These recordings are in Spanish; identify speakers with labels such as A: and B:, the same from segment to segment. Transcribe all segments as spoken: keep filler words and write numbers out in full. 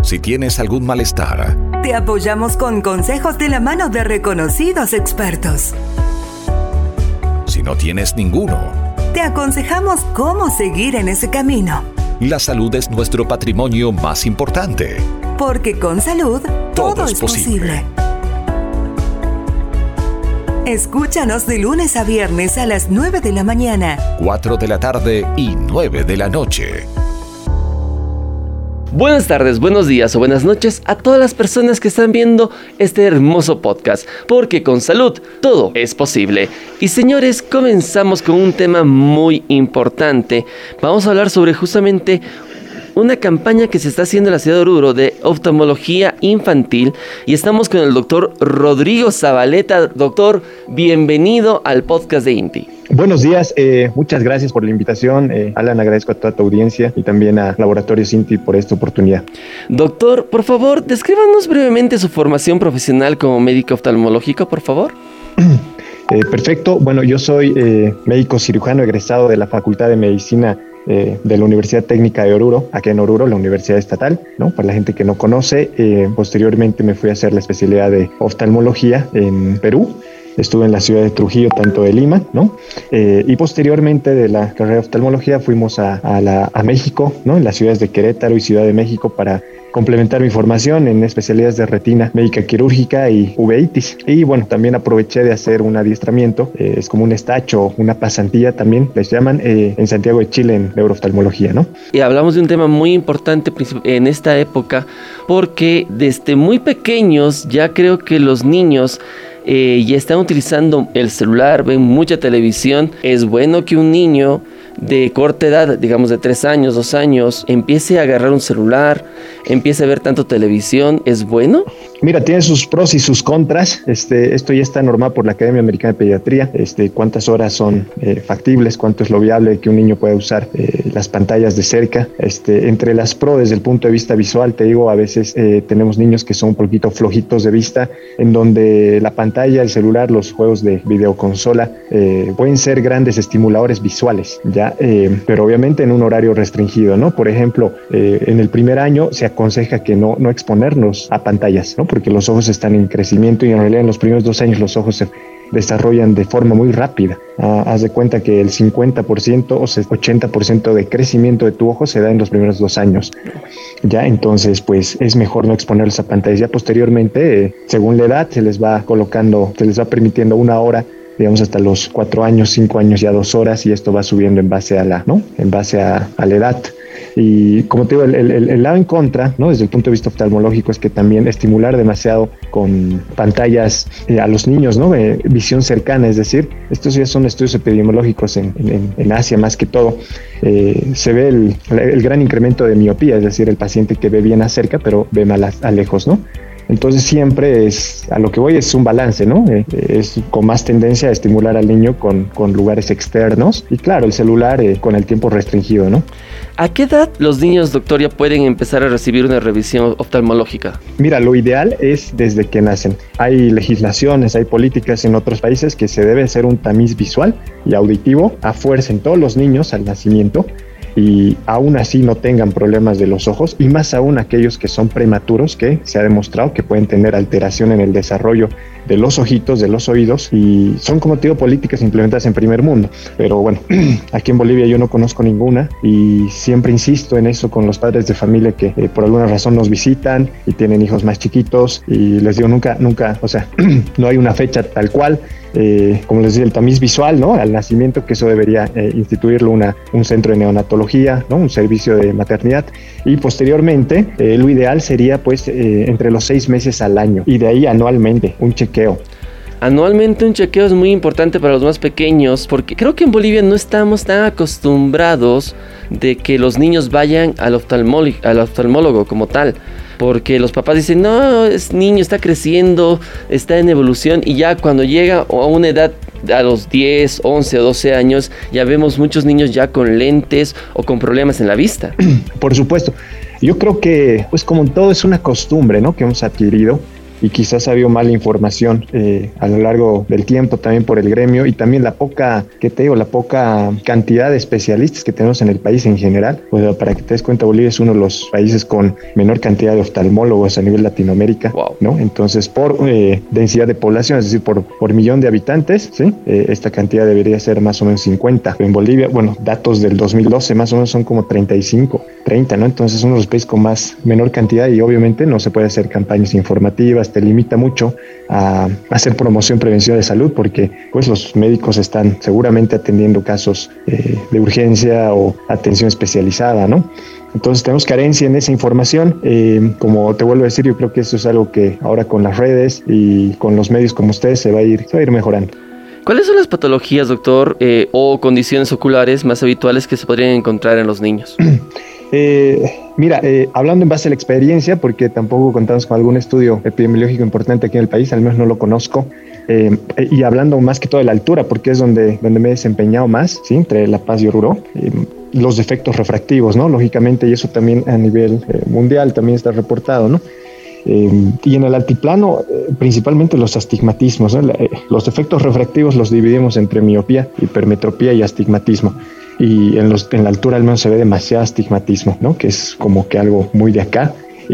A: Si tienes algún malestar,
B: te apoyamos con consejos de la mano de reconocidos expertos.
A: Si no tienes ninguno,
B: te aconsejamos cómo seguir en ese camino.
A: La salud es nuestro patrimonio más importante.
B: Porque con salud, todo, todo es, es posible. posible. Escúchanos de lunes a viernes a las nueve de la mañana,
A: cuatro de la tarde y nueve de la noche.
C: Buenas tardes, buenos días o buenas noches a todas las personas que están viendo este hermoso podcast, porque con salud todo es posible. Y señores, comenzamos con un tema muy importante. Vamos a hablar sobre justamente una campaña que se está haciendo en la ciudad de Oruro de oftalmología infantil, y estamos con el doctor Rodrigo Zabaleta. Doctor, bienvenido al podcast de INTI.
D: Buenos días, eh, muchas gracias por la invitación. Eh, Alan, agradezco a toda tu audiencia y también a Laboratorios INTI por esta oportunidad.
C: Doctor, por favor, descríbanos brevemente su formación profesional como médico oftalmológico, por favor.
D: Eh, perfecto, bueno, yo soy eh, médico cirujano egresado de la Facultad de Medicina Eh, de la Universidad Técnica de Oruro, aquí en Oruro, la Universidad Estatal, ¿no? Para la gente que no conoce, eh, posteriormente me fui a hacer la especialidad de oftalmología en Perú. Estuve en la ciudad de Trujillo, tanto de Lima, ¿no? Eh, y posteriormente de la carrera de oftalmología fuimos a, a, la, a México, ¿no? En las ciudades de Querétaro y Ciudad de México para complementar mi formación en especialidades de retina médica quirúrgica y uveitis. Y bueno, también aproveché de hacer un adiestramiento, eh, es como un estacho, una pasantía también, les llaman, eh, en Santiago de Chile en neurooftalmología, ¿no?
C: Y hablamos de un tema muy importante en esta época, porque desde muy pequeños ya creo que los niños Eh, ya están utilizando el celular, ven mucha televisión. Es bueno que un niño de corta edad, digamos de tres años, dos años, empiece a agarrar un celular, empiece a ver tanto televisión. ¿Es bueno?
D: Mira, tiene sus pros y sus contras. Este, esto ya está normado por la Academia Americana de Pediatría. Este, cuántas horas son eh, factibles, cuánto es lo viable que un niño pueda usar eh, las pantallas de cerca. Este, entre las pros, desde el punto de vista visual, te digo, a veces eh, tenemos niños que son un poquito flojitos de vista, en donde la pantalla, el celular, los juegos de videoconsola eh, pueden ser grandes estimuladores visuales, ya, eh, pero obviamente en un horario restringido, ¿no? Por ejemplo, eh, en el primer año se aconseja que no, no exponernos a pantallas, ¿no? Porque los ojos están en crecimiento y en realidad en los primeros dos años los ojos se desarrollan de forma muy rápida. Ah, haz de cuenta que el cincuenta por ciento o ochenta por ciento de crecimiento de tu ojo se da en los primeros dos años. Ya, entonces, pues es mejor no exponerlos a pantallas. Ya posteriormente, eh, según la edad, se les va colocando, se les va permitiendo una hora, digamos hasta los cuatro años, cinco años, ya dos horas, y esto va subiendo en base a la, ¿no? En base a, a la edad. Y como te digo, el, el, el lado en contra, ¿no? Desde el punto de vista oftalmológico, es que también estimular demasiado con pantallas eh, a los niños, ¿no? Eh, visión cercana, es decir, estos ya son estudios epidemiológicos en, en, en Asia más que todo. Eh, se ve el, el gran incremento de miopía, es decir, el paciente que ve bien a cerca, pero ve mal a, a lejos, ¿no? Entonces siempre es, a lo que voy es un balance, ¿no? Eh, es con más tendencia a estimular al niño con, con lugares externos y claro, el celular eh, con el tiempo restringido, ¿no?
C: ¿A qué edad los niños, doctor, ya pueden empezar a recibir una revisión oftalmológica?
D: Mira, lo ideal es desde que nacen. Hay legislaciones, hay políticas en otros países que se debe hacer un tamiz visual y auditivo a fuerza en todos los niños al nacimiento, y aún así no tengan problemas de los ojos, y más aún aquellos que son prematuros, que se ha demostrado que pueden tener alteración en el desarrollo de los ojitos, de los oídos, y son, como te digo, políticas implementadas en primer mundo. Pero bueno, aquí en Bolivia yo no conozco ninguna, y siempre insisto en eso con los padres de familia que eh, por alguna razón nos visitan y tienen hijos más chiquitos, y les digo, nunca, nunca, o sea, no hay una fecha tal cual. Eh, como les decía, el tamiz visual, ¿no? Al nacimiento, que eso debería eh, instituirlo una, un centro de neonatología, ¿no? Un servicio de maternidad, y posteriormente eh, lo ideal sería pues eh, entre los seis meses al año, y de ahí anualmente un chequeo.
C: Anualmente un chequeo es muy importante para los más pequeños, porque creo que en Bolivia no estamos tan acostumbrados de que los niños vayan al oftalmólogo, al oftalmólogo como tal. Porque los papás dicen, no, es niño, está creciendo, está en evolución, y ya cuando llega a una edad, a los diez, once o doce años, ya vemos muchos niños ya con lentes o con problemas en la vista.
D: Por supuesto. Yo creo que, pues como todo, es una costumbre, ¿no? Que hemos adquirido, y quizás ha habido mala información eh, a lo largo del tiempo también por el gremio y también la poca, ¿qué te digo? La poca cantidad de especialistas que tenemos en el país en general. Pues para que te des cuenta, Bolivia es uno de los países con menor cantidad de oftalmólogos a nivel Latinoamérica, wow. ¿no? Entonces, por eh, densidad de población, es decir, por, por millón de habitantes, ¿sí? Eh, esta cantidad debería ser más o menos cincuenta. En Bolivia, bueno, datos del dos mil doce más o menos son como treinta y cinco, treinta, ¿no? Entonces, es uno de los países con más menor cantidad y obviamente no se puede hacer campañas informativas, te limita mucho a hacer promoción, prevención de salud, porque pues los médicos están seguramente atendiendo casos eh, de urgencia o atención especializada, ¿no? Entonces tenemos carencia en esa información. Eh, como te vuelvo a decir, yo creo que eso es algo que ahora con las redes y con los medios como ustedes se va a ir, se va a ir mejorando.
C: ¿Cuáles son las patologías, doctor, eh, o condiciones oculares más habituales que se podrían encontrar en los niños?
D: Eh, mira, eh, hablando en base a la experiencia, porque tampoco contamos con algún estudio epidemiológico importante aquí en el país, al menos no lo conozco, eh, y hablando más que todo de la altura, porque es donde, donde me he desempeñado más, ¿sí? Entre La Paz y Oruro, eh, los defectos refractivos, ¿no? Lógicamente, y eso también a nivel eh, mundial también está reportado, ¿no? Eh, y en el altiplano, eh, principalmente los astigmatismos, ¿no? La, eh, los defectos refractivos los dividimos entre miopía, hipermetropía y astigmatismo. Y en, los, en la altura al menos se ve demasiado astigmatismo, ¿no? Que es como que algo muy de acá.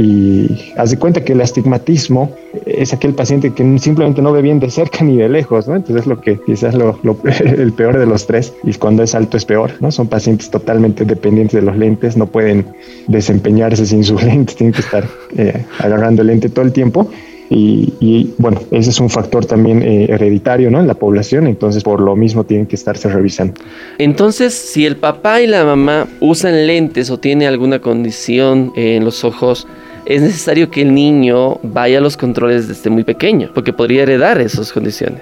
D: Y haz de cuenta que el astigmatismo es aquel paciente que simplemente no ve bien de cerca ni de lejos, ¿no? Entonces es lo que quizás lo, lo, el peor de los tres, y cuando es alto es peor, ¿no? Son pacientes totalmente dependientes de los lentes, no pueden desempeñarse sin sus lentes, tienen que estar eh, agarrando el lente todo el tiempo. Y, y bueno, ese es un factor también eh, hereditario, ¿no? En la población, entonces por lo mismo tienen que estarse revisando.
C: Entonces, si el papá y la mamá usan lentes o tiene alguna condición eh, en los ojos, es necesario que el niño vaya a los controles desde muy pequeño, porque podría heredar esas condiciones.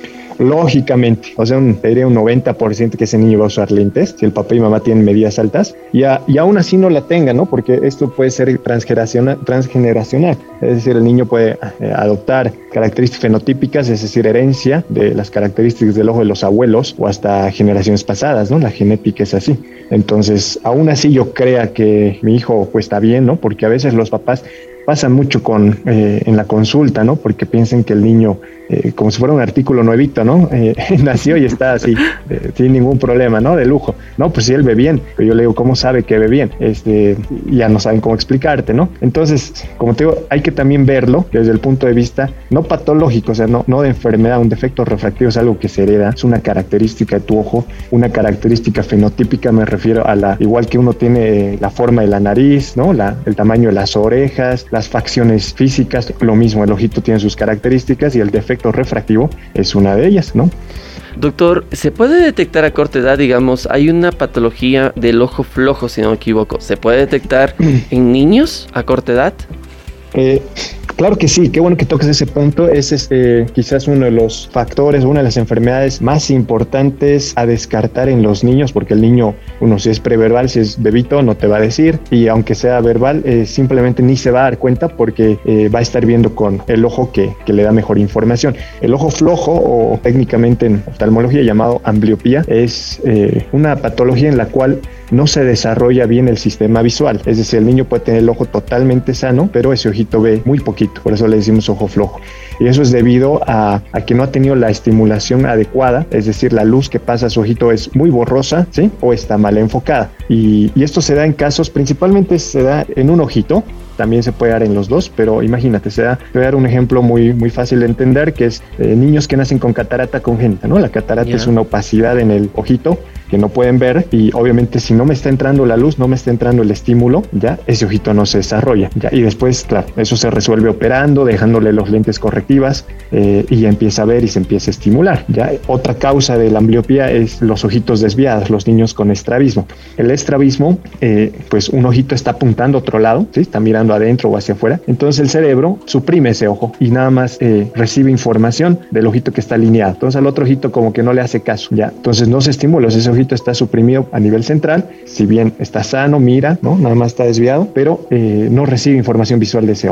D: Lógicamente, o sea, un, te diría un noventa por ciento que ese niño va a usar lentes si el papá y mamá tienen medidas altas y, a, y aún así no la tengan, ¿no? Porque esto puede ser transgeneracional, transgeneracional. Es decir, el niño puede eh, adoptar características fenotípicas, es decir, herencia de las características del ojo de los abuelos o hasta generaciones pasadas, ¿no? La genética es así. Entonces, aún así yo crea que mi hijo pues está bien, ¿no? Porque a veces los papás pasan mucho con, eh, en la consulta, ¿no? Porque piensan que el niño, eh, como si fuera un artículo nuevito, ¿no? Eh, nació y está así, eh, sin ningún problema, ¿no? De lujo. No, pues sí, él ve bien. Pero yo le digo, ¿cómo sabe que ve bien? Este, ya no saben cómo explicarte, ¿no? Entonces, como te digo, hay que también verlo desde el punto de vista no patológico, o sea, no, no de enfermedad. Un defecto refractivo es algo que se hereda, es una característica de tu ojo, una característica fenotípica, me refiero a la, igual que uno tiene la forma de la nariz, ¿no? La, el tamaño de las orejas, la las facciones físicas, lo mismo, el ojito tiene sus características y el defecto refractivo es una de ellas, ¿no?
C: Doctor, ¿se puede detectar a corta edad, digamos, hay una patología del ojo flojo, si no me equivoco, ¿se puede detectar en niños a corta edad?
D: Eh, claro que sí, qué bueno que toques ese punto. Ese es eh, quizás uno de los factores, una de las enfermedades más importantes a descartar en los niños, porque el niño, uno si es preverbal, si es bebito, no te va a decir, y aunque sea verbal, eh, simplemente ni se va a dar cuenta porque eh, va a estar viendo con el ojo que, que le da mejor información. El ojo flojo, o técnicamente en oftalmología llamado ambliopía, es eh, una patología en la cual no se desarrolla bien el sistema visual, es decir, el niño puede tener el ojo totalmente sano, pero ese ojito ve muy poquito, por eso le decimos ojo flojo. Y eso es debido a, a que no ha tenido la estimulación adecuada, es decir, la luz que pasa a su ojito es muy borrosa, ¿sí? O está mal enfocada. Y, y esto se da en casos, principalmente se da en un ojito, también se puede dar en los dos, pero imagínate, se da, te voy a dar un ejemplo muy, muy fácil de entender, que es eh, niños que nacen con catarata congénita, ¿no? La catarata yeah. es una opacidad en el ojito que no pueden ver, y obviamente si no me está entrando la luz, no me está entrando el estímulo, ya ese ojito no se desarrolla, ya, y después, claro, eso se resuelve operando, dejándole los lentes correctivas, eh, y empieza a ver y se empieza a estimular, ya. Otra causa de la ambliopía es los ojitos desviados, los niños con estrabismo. El estrabismo, eh, pues un ojito está apuntando a otro lado, ¿sí? Está mirando adentro o hacia afuera, entonces el cerebro suprime ese ojo y nada más eh, recibe información del ojito que está alineado, entonces al otro ojito como que no le hace caso, ya, entonces no se estimula, ese ojito está suprimido a nivel central, si bien está sano, mira, ¿no? Nada más está desviado, pero eh, no recibe información visual de ese ojo.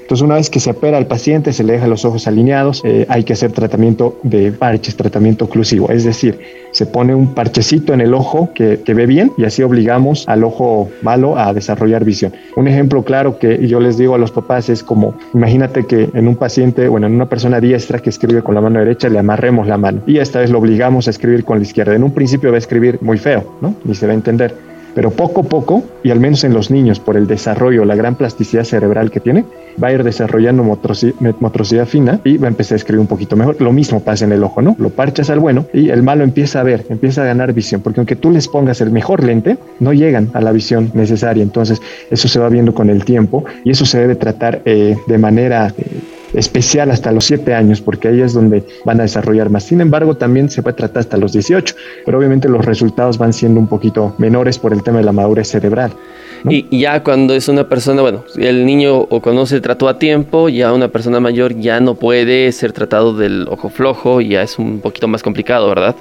D: Entonces, una vez que se opera al paciente, se le deja los ojos alineados, eh, hay que hacer tratamiento de parches, tratamiento oclusivo, es decir, se pone un parchecito en el ojo que, que ve bien y así obligamos al ojo malo a desarrollar visión. Un ejemplo claro que yo les digo a los papás es como, imagínate que en un paciente, bueno, en una persona diestra que escribe con la mano derecha, le amarremos la mano y esta vez lo obligamos a escribir con la izquierda. En un principio va a escribir muy feo, ¿no? Ni se va a entender. Pero poco a poco, y al menos en los niños, por el desarrollo, la gran plasticidad cerebral que tiene, va a ir desarrollando motricidad, motricidad fina y va a empezar a escribir un poquito mejor. Lo mismo pasa en el ojo, ¿no? Lo parchas al bueno y el malo empieza a ver, empieza a ganar visión, porque aunque tú les pongas el mejor lente, no llegan a la visión necesaria. Entonces, eso se va viendo con el tiempo y eso se debe tratar eh, de manera Eh, especial hasta los siete años, porque ahí es donde van a desarrollar más. Sin embargo, también se puede tratar hasta los dieciocho, pero obviamente los resultados van siendo un poquito menores por el tema de la madurez cerebral, ¿no?
C: Y ya cuando es una persona, bueno, el niño o cuando se trató a tiempo, ya una persona mayor ya no puede ser tratado del ojo flojo, ya es un poquito más complicado, ¿verdad?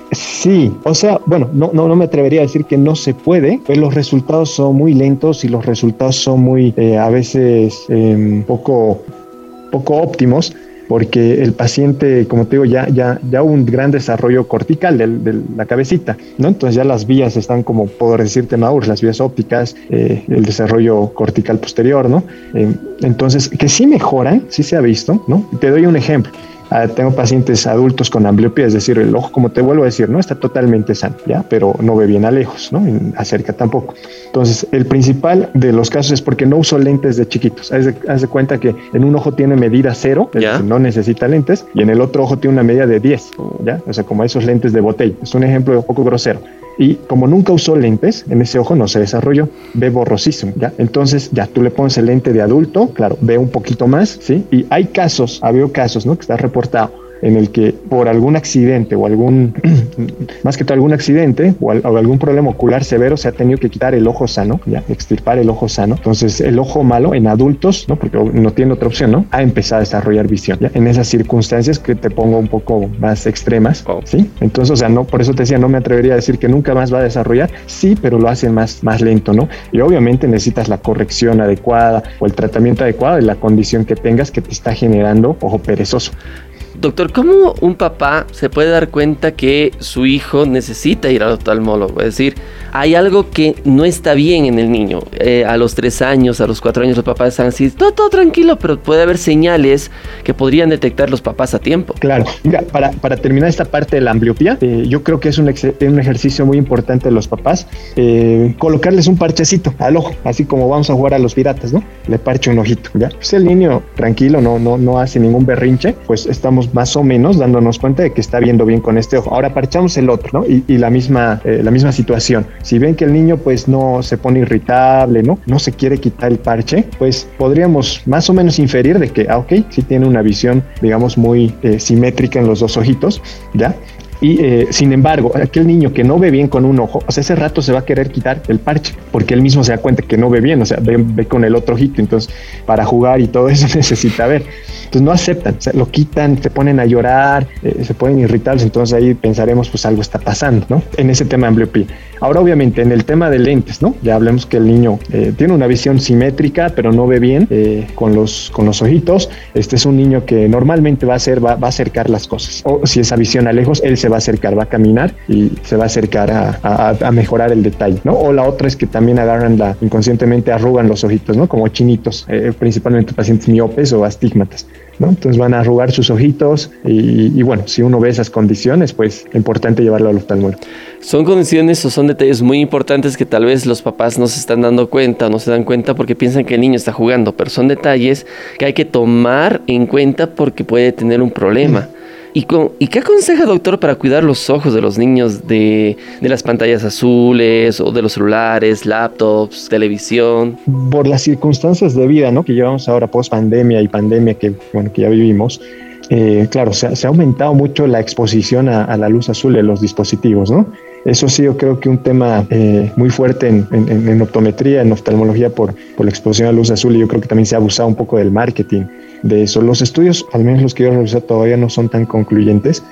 D: Sí, o sea, bueno, no, no, no me atrevería a decir que no se puede, pero los resultados son muy lentos y los resultados son muy, eh, a veces, eh, poco... poco óptimos, porque el paciente, como te digo, ya, ya, ya hubo un gran desarrollo cortical de, de la cabecita, ¿no? Entonces ya las vías están como, puedo decirte, maduras, las vías ópticas, eh, el desarrollo cortical posterior, ¿no? Eh, entonces, que sí mejoran, sí se ha visto, ¿no? Te doy un ejemplo. Uh, tengo pacientes adultos con ambliopía, es decir, el ojo, como te vuelvo a decir, no está totalmente sano, ¿ya? Pero no ve bien a lejos, ¿no? En, acerca tampoco. Entonces, el principal de los casos es porque no uso lentes de chiquitos. Haz de, haz de cuenta que en un ojo tiene medida cero, es decir, no necesita lentes, y en el otro ojo tiene una medida de diez, ¿ya? O sea, como esos lentes de botella. Es un ejemplo un poco grosero. Y como nunca usó lentes, en ese ojo no se desarrolló, ve borrosísimo, ¿ya? Entonces, ya, tú le pones el lente de adulto, claro, ve un poquito más, ¿sí? Y hay casos, ha habido casos, ¿no? Que está reportado en el que por algún accidente o algún, más que todo algún accidente o, al, o algún problema ocular severo, se ha tenido que quitar el ojo sano, ya, extirpar el ojo sano. Entonces, el ojo malo en adultos, ¿no? Porque no tiene otra opción, ¿no? Ha empezado a desarrollar visión, ¿ya? En esas circunstancias que te pongo un poco más extremas, ¿sí? Entonces, o sea, no, por eso te decía, no me atrevería a decir que nunca más va a desarrollar, sí, pero lo hacen más, más lento, ¿no? Y obviamente necesitas la corrección adecuada o el tratamiento adecuado de la condición que tengas que te está generando ojo perezoso.
C: Doctor, ¿cómo un papá se puede dar cuenta que su hijo necesita ir al oftalmólogo? Es decir, hay algo que no está bien en el niño. Eh, a los tres años, a los cuatro años, los papás están así, todo, todo tranquilo, pero puede haber señales que podrían detectar los papás a tiempo.
D: Claro. Mira, para, para terminar esta parte de la ambliopía, eh, yo creo que es un, ex- un ejercicio muy importante de los papás, eh, colocarles un parchecito al ojo, así como vamos a jugar a los piratas, ¿no? Le parche un ojito, ¿ya? Pues el niño tranquilo, no, no, no hace ningún berrinche, pues estamos más o menos dándonos cuenta de que está viendo bien con este ojo. Ahora parchamos el otro, ¿no? Y, y la misma eh, la misma situación. Si ven que el niño pues no se pone irritable, ¿no? No se quiere quitar el parche, pues podríamos más o menos inferir de que, ah, ok, sí tiene una visión, digamos, muy eh, simétrica en los dos ojitos, ¿ya? Y eh, sin embargo, aquel niño que no ve bien con un ojo, o sea, ese rato se va a querer quitar el parche, porque él mismo se da cuenta que no ve bien, o sea, ve, ve con el otro ojito, entonces para jugar y todo eso necesita ver. Entonces no aceptan, o sea, lo quitan, se ponen a llorar, eh, se pueden irritar, entonces ahí pensaremos pues algo está pasando, ¿no? En ese tema de ambliopía. Ahora obviamente en el tema de lentes, ¿no? Ya hablemos que el niño eh, tiene una visión simétrica, pero no ve bien eh, con, los, con los ojitos. Este es un niño que normalmente va a hacer, va, va a acercar las cosas, o si esa visión a lejos, él se va a acercar, va a caminar y se va a acercar a, a, a mejorar el detalle, ¿no? O la otra es que también agarran la, inconscientemente arrugan los ojitos, ¿no? Como chinitos, eh, principalmente pacientes miopes o astigmatas, ¿no? Entonces van a arrugar sus ojitos y, y bueno, si uno ve esas condiciones, pues es importante llevarlo al oftalmólogo.
C: Son condiciones o son detalles muy importantes que tal vez los papás no se están dando cuenta o no se dan cuenta porque piensan que el niño está jugando, pero son detalles que hay que tomar en cuenta porque puede tener un problema. Mm. ¿Y, con, ¿Y qué aconseja, doctor, para cuidar los ojos de los niños de, de las pantallas azules o de los celulares, laptops, televisión?
D: Por las circunstancias de vida, ¿no? Que llevamos ahora post pandemia y pandemia que, bueno, que ya vivimos, eh, claro, se, se ha aumentado mucho la exposición a, a la luz azul de los dispositivos, ¿no? Eso sí, yo creo que un tema eh, muy fuerte en, en, en optometría, en oftalmología por, por la exposición a luz azul, y yo creo que también se ha abusado un poco del marketing de eso. Los estudios, al menos los que yo he realizado, todavía no son tan concluyentes.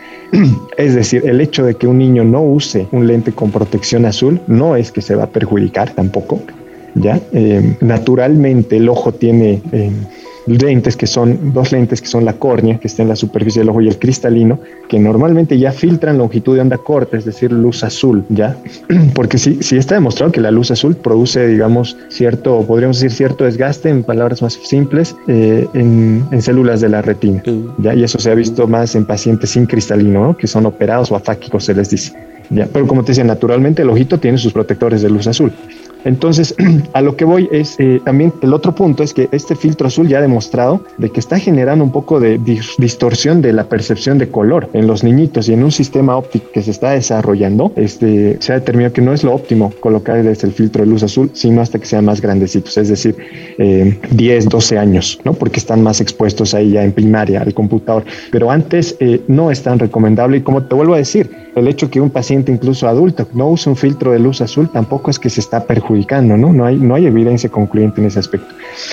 D: Es decir, el hecho de que un niño no use un lente con protección azul no es que se va a perjudicar tampoco, ¿ya? Eh, naturalmente el ojo tiene... Eh, lentes que son, dos lentes que son la córnea, que está en la superficie del ojo, y el cristalino, que normalmente ya filtran longitud de onda corta, es decir, luz azul, ¿ya? Porque sí, sí está demostrado que la luz azul produce, digamos, cierto, podríamos decir cierto desgaste, en palabras más simples, eh, en, en células de la retina, ¿ya? Y eso se ha visto más en pacientes sin cristalino, ¿no? Que son operados o afáquicos, se les dice, ¿ya? Pero como te decía, naturalmente el ojito tiene sus protectores de luz azul. Entonces, a lo que voy es, eh, también el otro punto es que este filtro azul ya ha demostrado de que está generando un poco de dis- distorsión de la percepción de color en los niñitos, y en un sistema óptico que se está desarrollando, este, se ha determinado que no es lo óptimo colocarles el filtro de luz azul, sino hasta que sean más grandecitos, es decir, eh, diez, doce años, ¿no? Porque están más expuestos ahí ya en primaria al computador. Pero antes eh, no es tan recomendable, y como te vuelvo a decir, el hecho que un paciente, incluso adulto, no use un filtro de luz azul tampoco es que se está perjudicando, ¿no? No hay, no hay evidencia concluyente en ese aspecto.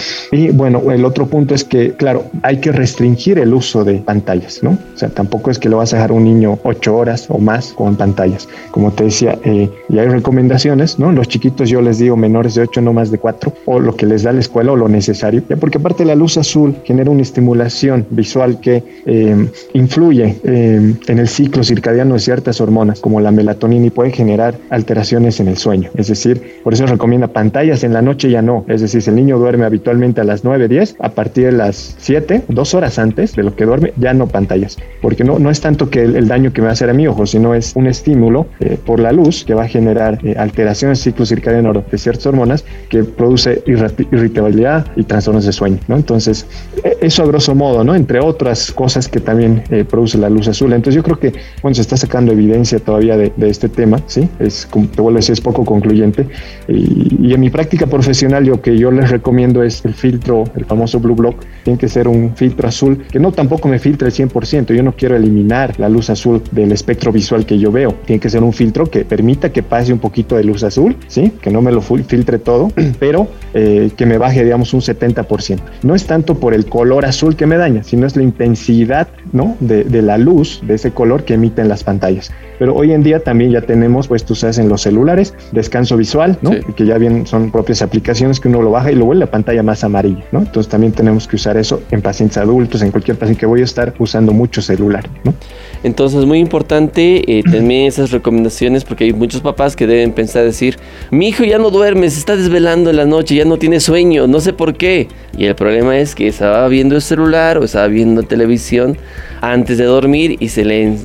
D: Y bueno, el otro punto es que, claro, hay que restringir el uso de pantallas, ¿no? O sea, tampoco es que lo vas a dejar a un niño ocho horas o más con pantallas. Como te decía, eh, y hay recomendaciones, ¿no? Los chiquitos yo les digo menores de ocho, no más de cuatro, o lo que les da la escuela o lo necesario, ya, porque aparte la luz azul genera una estimulación visual que eh, influye eh, en el ciclo circadiano de ciertas hormonas como la melatonina, y puede generar alteraciones en el sueño. Es decir, por eso recomienda pantallas en la noche, ya no. Es decir, si el niño duerme habitualmente a las nueve, diez, a partir de las siete, dos horas antes de lo que duerme, ya no pantallas, porque no, no es tanto que el, el daño que me va a hacer a mi ojo, sino es un estímulo eh, por la luz que va a generar eh, alteraciones del ciclo circadiano de ciertas hormonas que produce irrit- irritabilidad y trastornos de sueño, ¿no? Entonces, eso a grosso modo, ¿no? Entre otras cosas que también eh, produce la luz azul. Entonces yo creo que, bueno, se está sacando evidencia todavía de, de este tema, ¿sí? Es, como te vuelvo a decir, es poco concluyente. Y, y en mi práctica profesional, lo que yo les recomiendo es el filtro, el famoso Blue Block. Tiene que ser un filtro azul que no tampoco me filtre el cien por ciento. Yo no quiero eliminar la luz azul del espectro visual que yo veo. Tiene que ser un filtro que permita que pase un poquito de luz azul, ¿sí? Que no me lo filtre todo, pero eh, que me baje, digamos, un setenta por ciento. No es tanto por el color azul que me daña, sino es la intensidad, ¿no? de, de la luz, de ese color que emiten las pantallas. Pero hoy en día también ya tenemos, pues tú sabes, en los celulares, descanso visual, ¿no? Sí. Que ya bien son propias aplicaciones que uno lo baja y lo vuelve la pantalla más amarilla, ¿no? Entonces también tenemos que usar eso en pacientes adultos, en cualquier paciente que voy a estar usando mucho celular, ¿no?
C: Entonces, muy importante eh, también esas recomendaciones, porque hay muchos papás que deben pensar, decir, mi hijo ya no duerme, se está desvelando en la noche, ya no tiene sueño, no sé por qué. Y el problema es que estaba viendo el celular o estaba viendo televisión antes de dormir y se le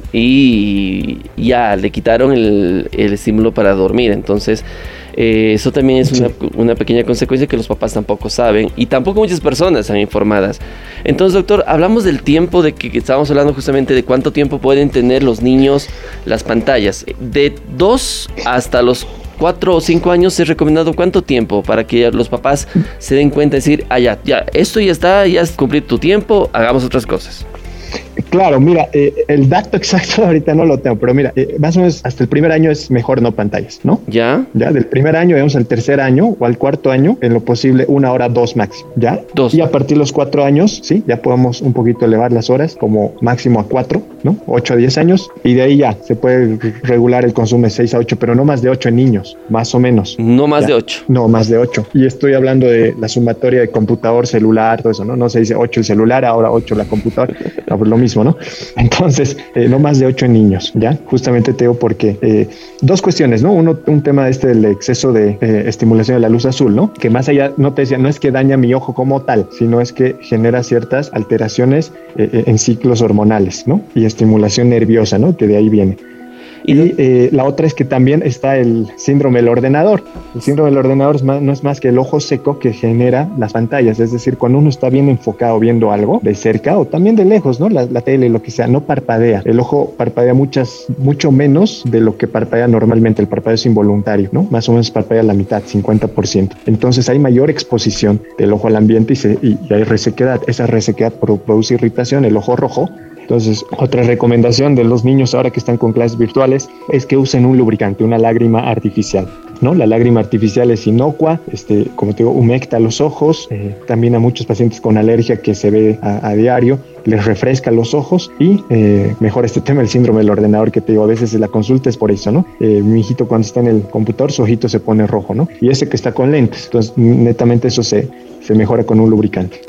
C: y ya le quitaron el, el estímulo para dormir. Entonces, eh, eso también es una, una pequeña consecuencia que los papás tampoco saben y tampoco muchas personas están informadas. Entonces, doctor, hablamos del tiempo, de que, que estábamos hablando justamente de cuánto tiempo pueden tener los niños las pantallas. De dos hasta los cuatro o cinco años es recomendado cuánto tiempo para que los papás se den cuenta y decir, ah, ya, ya, esto ya está, ya has cumplido tu tiempo, hagamos otras cosas.
D: Claro, mira, eh, el dato exacto ahorita no lo tengo, pero mira, eh, más o menos hasta el primer año es mejor no pantallas, ¿no?
C: Ya.
D: Ya, del primer año, digamos, al tercer año o al cuarto año, en lo posible, una hora, dos máximo, ¿ya? Dos. Y a partir de los cuatro años, sí, ya podemos un poquito elevar las horas, como máximo a cuatro, ¿no? Ocho a diez años, y de ahí ya se puede regular el consumo de seis a ocho, pero no más de ocho en niños, más o menos.
C: No más
D: ¿ya?
C: de ocho.
D: No, más de ocho. Y estoy hablando de la sumatoria de computador, celular, todo eso, ¿no? No se dice ocho el celular, ahora ocho la computadora, no, pues lo mismo, ¿no? Entonces, eh, no más de ocho en niños, ¿ya? Justamente te digo porque eh, dos cuestiones, ¿no? Uno, un tema este del exceso de eh, estimulación de la luz azul, ¿no? Que más allá, no te decía, no es que daña mi ojo como tal, sino es que genera ciertas alteraciones eh, en ciclos hormonales, ¿no? Y estimulación nerviosa, ¿no? Que de ahí viene. Y eh, la otra es que también está el síndrome del ordenador. El síndrome del ordenador es más, no es más que el ojo seco que genera las pantallas. Es decir, cuando uno está bien enfocado viendo algo de cerca o también de lejos, ¿no? La, la tele, lo que sea, no parpadea. El ojo parpadea muchas, mucho menos de lo que parpadea normalmente. El parpadeo es involuntario, ¿no? Más o menos parpadea la mitad, cincuenta por ciento. Entonces hay mayor exposición del ojo al ambiente y, se, y, y hay resequedad. Esa resequedad produce irritación, el ojo rojo. Entonces, otra recomendación de los niños ahora que están con clases virtuales es que usen un lubricante, una lágrima artificial, ¿no? La lágrima artificial es inocua, este, como te digo, humecta los ojos, eh, también a muchos pacientes con alergia que se ve a, a diario, les refresca los ojos y eh, mejora este tema del síndrome del ordenador que te digo, a veces la consulta es por eso, ¿no? Eh, mi hijito cuando está en el computador, su ojito se pone rojo, ¿no? Y ese que está con lentes, entonces netamente eso se, se mejora con un lubricante.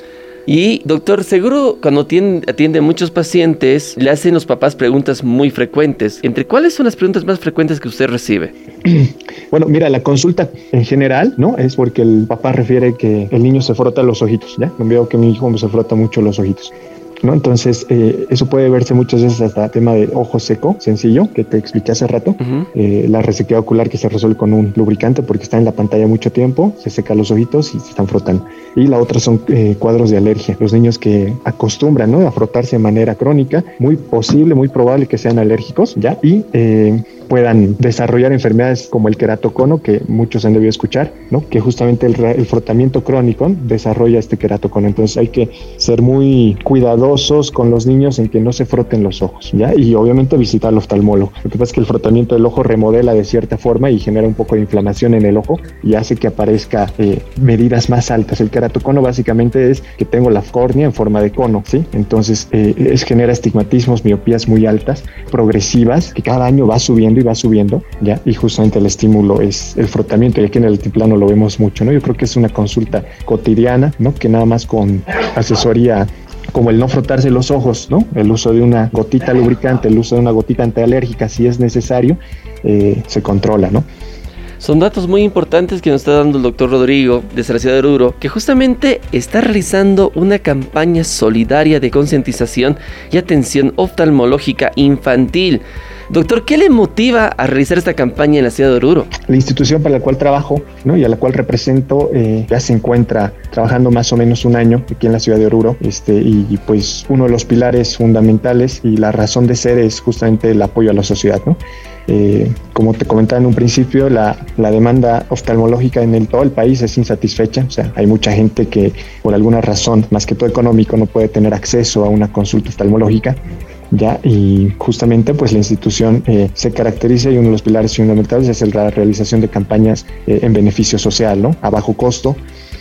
C: Y doctor, seguro cuando atiende, atiende a muchos pacientes, le hacen los papás preguntas muy frecuentes. ¿Entre cuáles son las preguntas más frecuentes que usted recibe?
D: Bueno, mira, la consulta en general, ¿no? Es porque el papá refiere que el niño se frota los ojitos, ¿ya? Veo que mi hijo se frota mucho los ojitos, ¿no? Entonces, eh, eso puede verse muchas veces hasta tema de ojo seco, sencillo, que te expliqué hace rato. Uh-huh. Eh, la resequedad ocular que se resuelve con un lubricante porque está en la pantalla mucho tiempo, se seca los ojitos y se están frotando. Y la otra son eh, cuadros de alergia. Los niños que acostumbran, ¿no?, a frotarse de manera crónica, muy posible, muy probable que sean alérgicos, ¿ya? Y eh, puedan desarrollar enfermedades como el queratocono, que muchos han debido escuchar, ¿no? Que justamente el, el frotamiento crónico desarrolla este queratocono. Entonces hay que ser muy cuidadosos con los niños en que no se froten los ojos, ¿ya? Y obviamente visitar al oftalmólogo. Lo que pasa es que el frotamiento del ojo remodela de cierta forma y genera un poco de inflamación en el ojo y hace que aparezca eh, medidas más altas. El queratocono básicamente es que tengo la córnea en forma de cono, ¿sí? Entonces eh, es, genera estigmatismos, miopías muy altas, progresivas, que cada año va subiendo y va subiendo, ¿ya? Y justamente el estímulo es el frotamiento, y aquí en el altiplano lo vemos mucho, ¿no? Yo creo que es una consulta cotidiana, ¿no? Que nada más con asesoría, como el no frotarse los ojos, ¿no? El uso de una gotita lubricante, el uso de una gotita antialérgica, si es necesario, eh, se controla, ¿no?
C: Son datos muy importantes que nos está dando el doctor Rodrigo de la ciudad de Oruro, que justamente está realizando una campaña solidaria de concientización y atención oftalmológica infantil. Doctor, ¿qué le motiva a realizar esta campaña en la ciudad de Oruro?
D: La institución para la cual trabajo, ¿no?, y a la cual represento, eh, ya se encuentra trabajando más o menos un año aquí en la ciudad de Oruro, este, y, y pues uno de los pilares fundamentales y la razón de ser es justamente el apoyo a la sociedad, ¿no? Eh, como te comentaba en un principio, la, la demanda oftalmológica en el, todo el país es insatisfecha. O sea, hay mucha gente que por alguna razón, más que todo económico, no puede tener acceso a una consulta oftalmológica, ¿ya? Y justamente pues la institución eh, se caracteriza, y uno de los pilares fundamentales es la realización de campañas eh, en beneficio social, ¿no?, a bajo costo.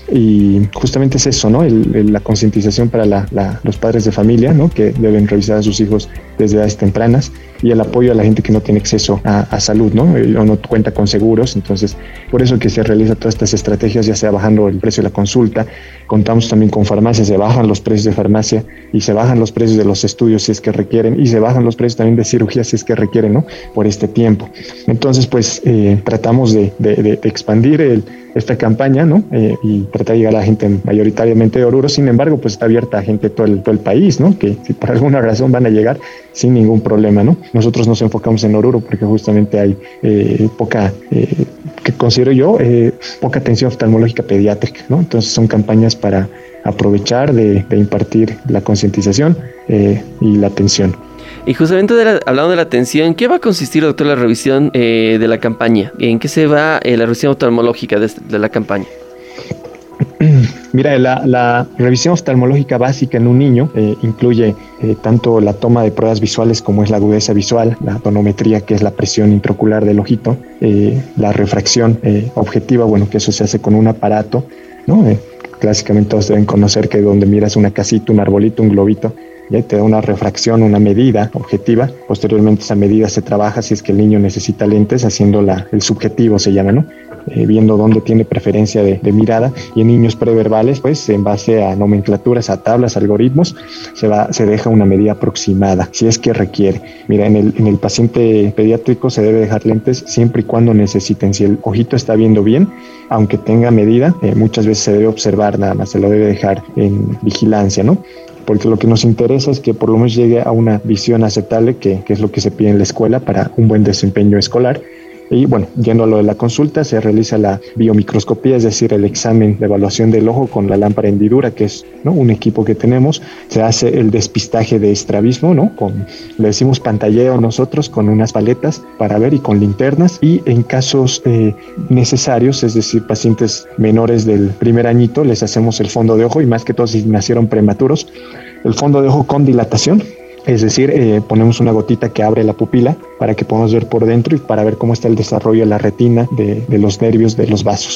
D: Y justamente es eso, ¿no? El, el, la concientización para la, la, los padres de familia, ¿no?, que deben revisar a sus hijos desde edades tempranas, y el apoyo a la gente que no tiene acceso a, a salud, ¿no? O no cuenta con seguros. Entonces, por eso que se realizan todas estas estrategias, ya sea bajando el precio de la consulta. Contamos también con farmacias, se bajan los precios de farmacia y se bajan los precios de los estudios si es que requieren, y se bajan los precios también de cirugía si es que requieren, ¿no?, por este tiempo. Entonces, pues eh, tratamos de, de, de, de expandir el, esta campaña, ¿no? Eh, y tratar de llegar a la gente mayoritariamente de Oruro. Sin embargo, pues está abierta a gente de todo el, todo el país, ¿no?, que si por alguna razón van a llegar sin ningún problema, ¿no? Nosotros nos enfocamos en Oruro porque justamente hay eh, poca, eh, que considero yo, eh, poca atención oftalmológica pediátrica, ¿no? Entonces son campañas para aprovechar de, de impartir la concientización eh, y la atención.
C: Y justamente de la, hablando de la atención, ¿qué va a consistir, doctor, la revisión eh, de la campaña? ¿En qué se va eh, la revisión oftalmológica de, de la campaña?
D: Mira, la, la revisión oftalmológica básica en un niño eh, incluye eh, tanto la toma de pruebas visuales como es la agudeza visual, la tonometría, que es la presión intraocular del ojito, eh, la refracción eh, objetiva, bueno, que eso se hace con un aparato, ¿no? Eh, clásicamente todos deben conocer que donde miras una casita, un arbolito, un globito, ya te da una refracción, una medida objetiva. Posteriormente esa medida se trabaja si es que el niño necesita lentes, haciendo la, el subjetivo se llama, ¿no? Eh, viendo dónde tiene preferencia de, de mirada. Y en niños preverbales, pues en base a nomenclaturas, a tablas, algoritmos, se va, se deja una medida aproximada, si es que requiere. Mira, en el, en el paciente pediátrico se debe dejar lentes siempre y cuando necesiten. Si el ojito está viendo bien, aunque tenga medida, eh, muchas veces se debe observar nada más, se lo debe dejar en vigilancia, ¿no? Porque lo que nos interesa es que por lo menos llegue a una visión aceptable, que, que es lo que se pide en la escuela para un buen desempeño escolar. Y bueno, yendo a lo de la consulta, se realiza la biomicroscopía, es decir, el examen de evaluación del ojo con la lámpara hendidura, que es, ¿no?, un equipo que tenemos. Se hace el despistaje de estrabismo, ¿no?, con, le decimos pantalleo nosotros, con unas paletas para ver y con linternas. Y en casos eh, necesarios, es decir, pacientes menores del primer añito, les hacemos el fondo de ojo, y más que todo si nacieron prematuros, el fondo de ojo con dilatación. Es decir, eh, ponemos una gotita que abre la pupila para que podamos ver por dentro y para ver cómo está el desarrollo de la retina, de, de los nervios, de los vasos.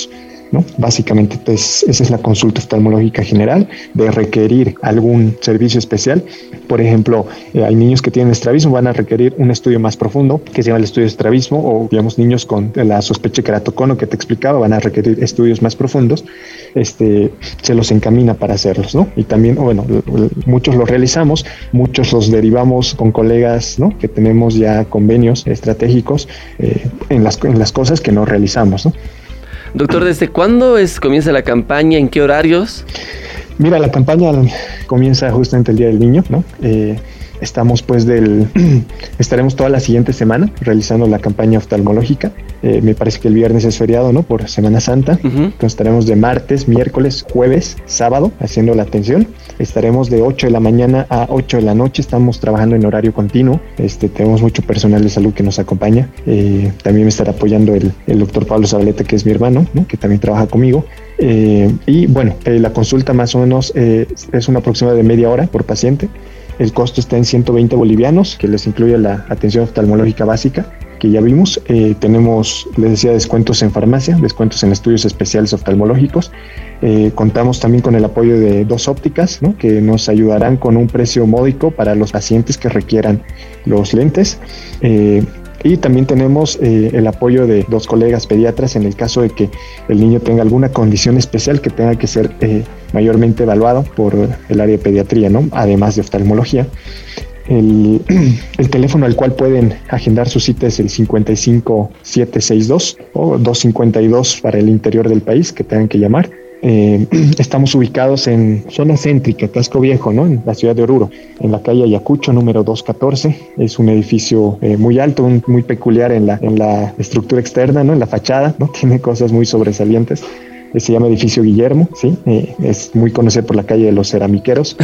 D: ¿no? Básicamente, pues, esa es la consulta oftalmológica general. De requerir algún servicio especial, por ejemplo, eh, hay niños que tienen estrabismo, van a requerir un estudio más profundo que se llama el estudio de estrabismo, o digamos niños con la sospecha de queratocono que te explicaba, van a requerir estudios más profundos. Este, se los encamina para hacerlos, ¿no? Y también, bueno, muchos los realizamos, muchos los derivamos con colegas, ¿no? Que tenemos ya convenios estratégicos eh, en, las, en las cosas que no realizamos, ¿no?
C: Doctor, ¿desde cuándo es, comienza la campaña? ¿En qué horarios?
D: Mira, la campaña comienza justamente el Día del Niño, ¿no? Eh, Estamos pues del... estaremos toda la siguiente semana realizando la campaña oftalmológica. Eh, me parece que el viernes es feriado, ¿no? Por Semana Santa. Uh-huh. Entonces estaremos de martes, miércoles, jueves, sábado haciendo la atención. Estaremos de ocho de la mañana a ocho de la noche. Estamos trabajando en horario continuo. Este, tenemos mucho personal de salud que nos acompaña. Eh, también me estará apoyando el, el doctor Pablo Zabaleta, que es mi hermano, ¿no? Que también trabaja conmigo. Eh, y bueno, eh, la consulta más o menos eh, es una aproximada de media hora por paciente. El costo está en ciento veinte bolivianos, que les incluye la atención oftalmológica básica, que ya vimos. Eh, tenemos, les decía, descuentos en farmacia, descuentos en estudios especiales oftalmológicos. Eh, contamos también con el apoyo de dos ópticas, ¿no? Que nos ayudarán con un precio módico para los pacientes que requieran los lentes. Eh, Y también tenemos eh, el apoyo de dos colegas pediatras en el caso de que el niño tenga alguna condición especial que tenga que ser eh, mayormente evaluado por el área de pediatría, ¿no? Además de oftalmología. El, el teléfono al cual pueden agendar su cita es el cincuenta y cinco siete sesenta y dos o doscientos cincuenta y dos para el interior del país que tengan que llamar. Eh, estamos ubicados en zona céntrica, Casco Viejo, ¿no? En la ciudad de Oruro, en la calle Ayacucho, número doscientos catorce. Es un edificio eh, muy alto, un, muy peculiar en la, en la estructura externa, ¿no? En la fachada, ¿no? Tiene cosas muy sobresalientes. Se llama Edificio Guillermo, ¿sí? Eh, es muy conocido por la calle de los ceramiqueros.